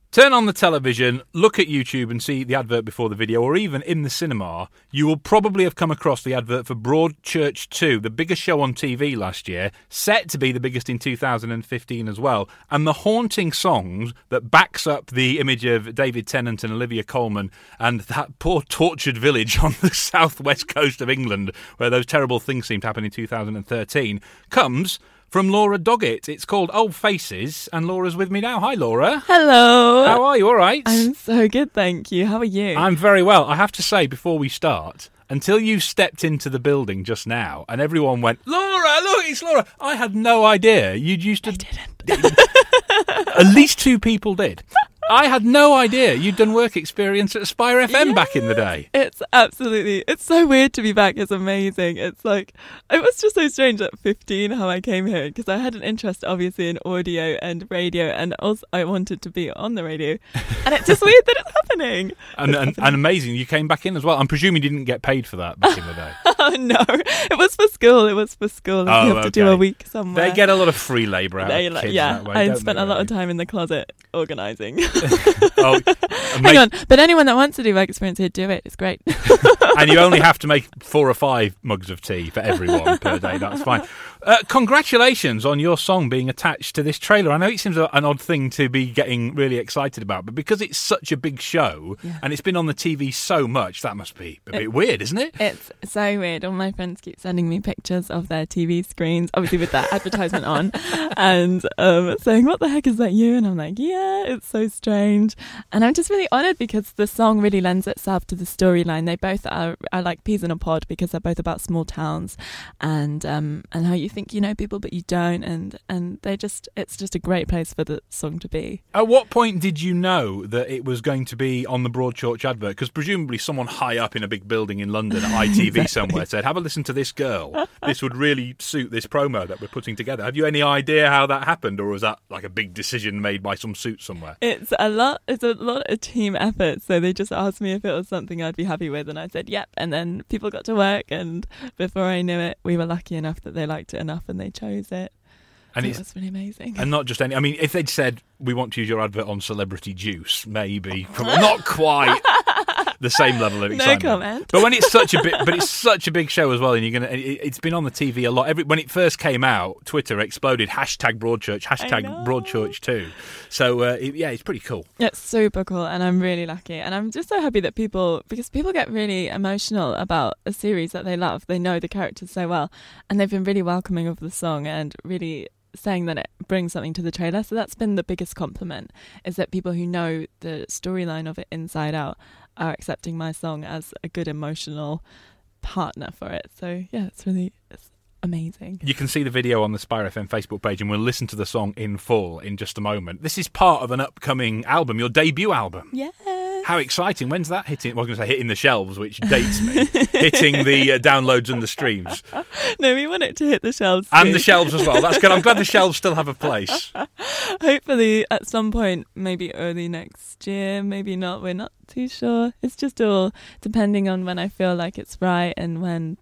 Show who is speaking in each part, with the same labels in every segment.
Speaker 1: Turn on the television, look at YouTube and see the advert before the video, or even in the cinema, you will probably have come across the advert for Broadchurch 2, the biggest show on TV last year, set to be the biggest in 2015 as well. And the haunting song that backs up the image of David Tennant and Olivia Colman and that poor tortured village on the southwest coast of England where those terrible things seemed to happen in 2013 comes from Laura Doggett. It's called Old Faces, and Laura's with me now. Hi, Laura.
Speaker 2: Hello.
Speaker 1: How are you? All right?
Speaker 2: I'm so good, thank you. How are you?
Speaker 1: I'm very well. I have to say, before we start, until you stepped into the building just now, and everyone went, Laura, look, it's Laura. I had no idea you'd used to...
Speaker 2: I
Speaker 1: didn't. At least 2 people did. I had no idea you'd done work experience at Aspire FM back in the day.
Speaker 2: It's so weird to be back. It's amazing. It's like, it was just so strange at 15 how I came here, because I had an interest obviously in audio and radio, and also I wanted to be on the radio, and it's just weird that it's happening.
Speaker 1: And amazing, you came back in as well. I'm presuming you didn't get paid for that back in the day.
Speaker 2: Oh no, it was for school. You have to do a week somewhere.
Speaker 1: They get a lot of free labour out of kids that way,
Speaker 2: I spent a lot of time in the closet organising.
Speaker 1: Hang
Speaker 2: on, but anyone that wants to do work experience here, do it. It's great.
Speaker 1: And you only have to make 4 or 5 mugs of tea for everyone per day. That's fine. Congratulations on your song being attached to this trailer. I know it seems an odd thing to be getting really excited about, but because it's such a big show and it's been on the TV so much, that must be a bit weird, isn't it?
Speaker 2: It's so weird. All my friends keep sending me pictures of their TV screens, obviously with that advertisement on, and saying, what the heck is that, you? And I'm like, yeah, it's so strange. And I'm just really honoured because the song really lends itself to the storyline. They both are like peas in a pod, because they're both about small towns and how you think you know people but you don't, and it's just a great place for the song to be.
Speaker 1: At what point did you know that it was going to be on the Broadchurch advert? Because presumably someone high up in a big building in London at ITV
Speaker 2: exactly.
Speaker 1: somewhere said, have a listen to this girl. This would really suit this promo that we're putting together. Have you any idea how that happened, or was that like a big decision made by some suit somewhere?
Speaker 2: It's a lot of team effort, so they just asked me if it was something I'd be happy with, and I said yep, and then people got to work, and before I knew it, we were lucky enough that they liked it enough and they chose it. And it was really amazing.
Speaker 1: And not just any... I mean, if they'd said, we want to use your advert on Celebrity Juice, maybe. Not quite the same level of excitement.
Speaker 2: No comment.
Speaker 1: But when it's such a big show as well, and it's been on the TV a lot. When it first came out, Twitter exploded, #Broadchurch, #Broadchurch 2. So, it's pretty cool.
Speaker 2: It's super cool, and I'm really lucky. And I'm just so happy that because people get really emotional about a series that they love. They know the characters so well, and they've been really welcoming of the song and really saying that it brings something to the trailer. So that's been the biggest compliment, is that people who know the storyline of it inside out are accepting my song as a good emotional partner for it. So yeah, it's amazing.
Speaker 1: You can see the video on the Aspire FM Facebook page, and we'll listen to the song in full in just a moment. This is part of an upcoming album, your debut album.
Speaker 2: Yeah.
Speaker 1: How exciting. When's that hitting? Well, I was going to say hitting the shelves, which dates me. Hitting the downloads and the streams.
Speaker 2: No, we want it to hit the shelves too.
Speaker 1: And the shelves as well. That's good. I'm glad the shelves still have a place.
Speaker 2: Hopefully at some point, maybe early next year, maybe not. We're not too sure. It's just all depending on when I feel like it's right, and when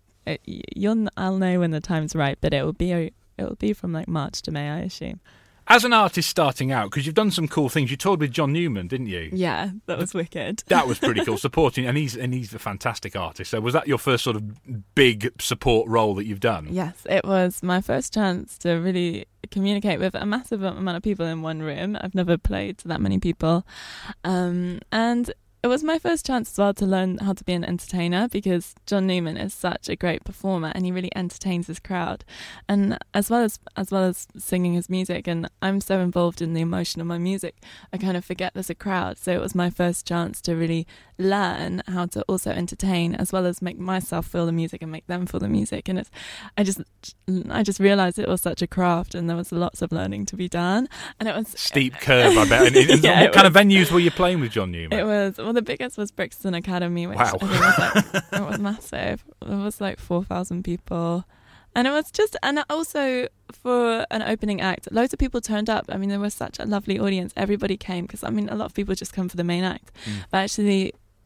Speaker 2: I'll know when the time's right, but it will be from like March to May, I assume.
Speaker 1: As an artist starting out, because you've done some cool things, you toured with John Newman, didn't you?
Speaker 2: Yeah, that was wicked.
Speaker 1: That was pretty cool, supporting, and he's a fantastic artist. So was that your first sort of big support role that you've done?
Speaker 2: Yes, it was my first chance to really communicate with a massive amount of people in one room. I've never played to that many people, and it was my first chance as well to learn how to be an entertainer, because John Newman is such a great performer and he really entertains his crowd, and as well as singing his music. And I'm so involved in the emotion of my music, I kind of forget there's a crowd. So it was my first chance to really learn how to also entertain, as well as make myself feel the music and make them feel the music. And I just realised it was such a craft, and there was lots of learning to be done. And it was
Speaker 1: steep curve, I bet. And
Speaker 2: yeah,
Speaker 1: what kind of venues were you playing with John Newman?
Speaker 2: It was, well, the biggest was Brixton Academy, which
Speaker 1: wow.
Speaker 2: I think was it was massive. It was like 4,000 people. And it was just, and also for an opening act, loads of people turned up. I mean, there was such a lovely audience. Everybody came, because I mean, a lot of people just come for the main act. But actually,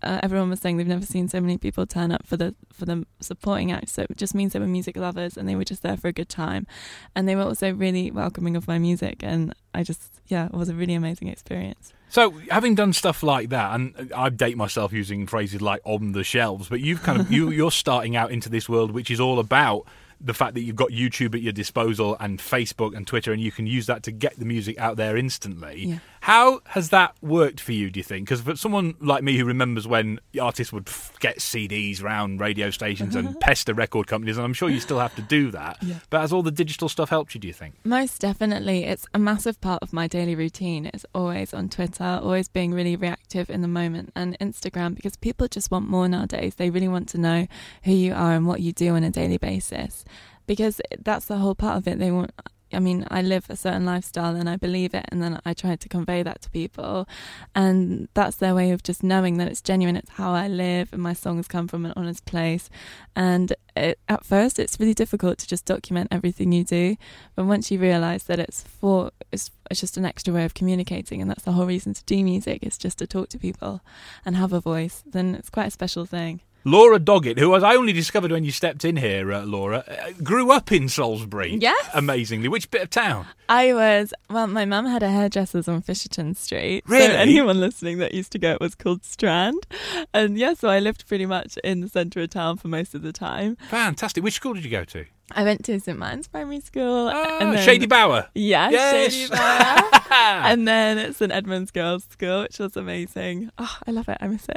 Speaker 2: everyone was saying they've never seen so many people turn up for the supporting act. So it just means they were music lovers and they were just there for a good time, and they were also really welcoming of my music, and it was a really amazing experience.
Speaker 1: So, having done stuff like that, and I date myself using phrases like "on the shelves," but you've kind of you're starting out into this world which is all about the fact that you've got YouTube at your disposal and Facebook and Twitter, and you can use that to get the music out there instantly.
Speaker 2: Yeah.
Speaker 1: How has that worked for you, do you think? Because for someone like me who remembers when artists would get CDs around radio stations and pester record companies, and I'm sure you still have to do that, but has all the digital stuff helped you, do you think?
Speaker 2: Most definitely. It's a massive part of my daily routine. It's always on Twitter, always being really reactive in the moment, and Instagram, because people just want more nowadays. They really want to know who you are and what you do on a daily basis, because that's the whole part of it. I live a certain lifestyle and I believe it, and then I try to convey that to people, and that's their way of just knowing that it's genuine. It's how I live, and my songs come from an honest place. And at first it's really difficult to just document everything you do, but once you realise that it's just an extra way of communicating, and that's the whole reason to do music, it's just to talk to people and have a voice, then it's quite a special thing.
Speaker 1: Laura Doggett, who I only discovered when you stepped in here, Laura, grew up in Salisbury.
Speaker 2: Yes.
Speaker 1: Amazingly. Which bit of town?
Speaker 2: My mum had a hairdresser's on Fisherton Street.
Speaker 1: Really?
Speaker 2: So anyone listening that used to go, it was called Strand. And so I lived pretty much in the centre of town for most of the time.
Speaker 1: Fantastic. Which school did you go to?
Speaker 2: I went to St Martin's Primary School.
Speaker 1: And then, Shady Bower.
Speaker 2: Yeah,
Speaker 1: yes.
Speaker 2: Shady Bower. And then it's St Edmund's Girls' School, which was amazing. Oh, I love it. I miss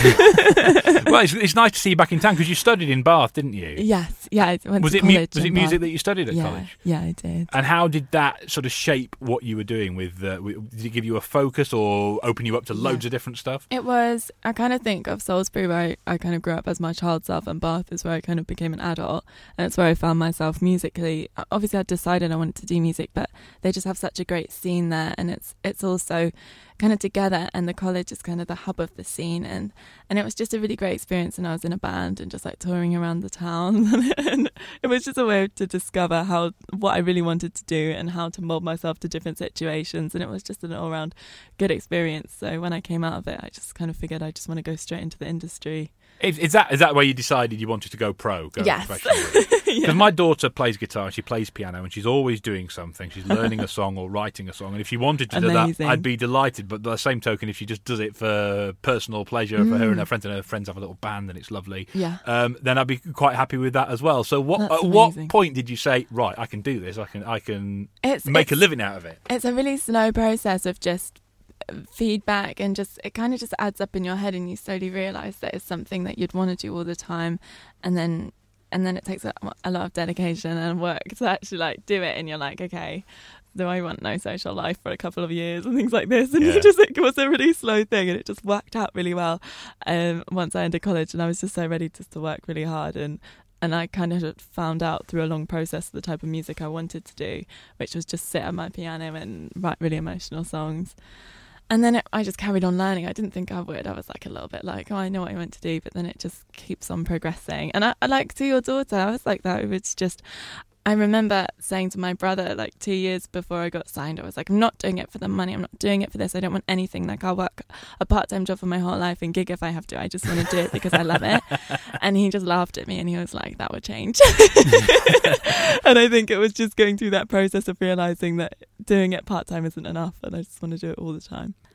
Speaker 2: it.
Speaker 1: Well, it's nice to see you back in town, because you studied in Bath, didn't you?
Speaker 2: Yes. Yeah, I went to college.
Speaker 1: Was it music that you studied at college?
Speaker 2: Yeah, I did.
Speaker 1: And how did that sort of shape what you were doing with did it give you a focus or open you up to loads of different stuff?
Speaker 2: It was, I kind of think of Salisbury, where I kind of grew up as my child self, and Bath is where I kind of became an adult, and it's where I found myself musically. Obviously I'd decided I wanted to do music, but they just have such a great scene there, and it's also kind of together, and the college is kind of the hub of the scene, and it was just a really great experience. And I was in a band and just like touring around the town and it was just a way to discover what I really wanted to do and how to mold myself to different situations, and it was just an all-round good experience. So when I came out of it, I just kind of figured I just want to go straight into the industry.
Speaker 1: Is that where you decided you wanted to go pro?
Speaker 2: Yes.
Speaker 1: Because my daughter plays guitar, she plays piano, and she's always doing something. She's learning a song or writing a song. And if she wanted to do that, I'd be delighted. But by the same token, if she just does it for personal pleasure for her and her friends have a little band and it's lovely, then I'd be quite happy with that as well. So at what point did you say, right, I can do this, I can make a living out of it? It's a really slow process of just feedback, and it kind of just adds up in your head, and you slowly realise that it's something that you'd want to do all the time, and then it takes a lot of dedication and work to actually like do it, and you're like, okay, do I want no social life for a couple of years and things like this, and it was a really slow thing, and it just worked out really well once I entered college, and I was just so ready to work really hard, and I kind of found out through a long process the type of music I wanted to do, which was just sit at my piano and write really emotional songs. And then I just carried on learning. I didn't think I would. I was like a little bit like, oh, I know what I want to do. But then it just keeps on progressing. And I like to your daughter, I was like that. It was just, I remember saying to my brother like 2 years before I got signed, I was like, I'm not doing it for the money. I'm not doing it for this. I don't want anything. Like, I'll work a part-time job for my whole life and gig if I have to. I just want to do it because I love it. And he just laughed at me and he was like, that would change. And I think it was just going through that process of realising that doing it part-time isn't enough, and I just want to do it all the time.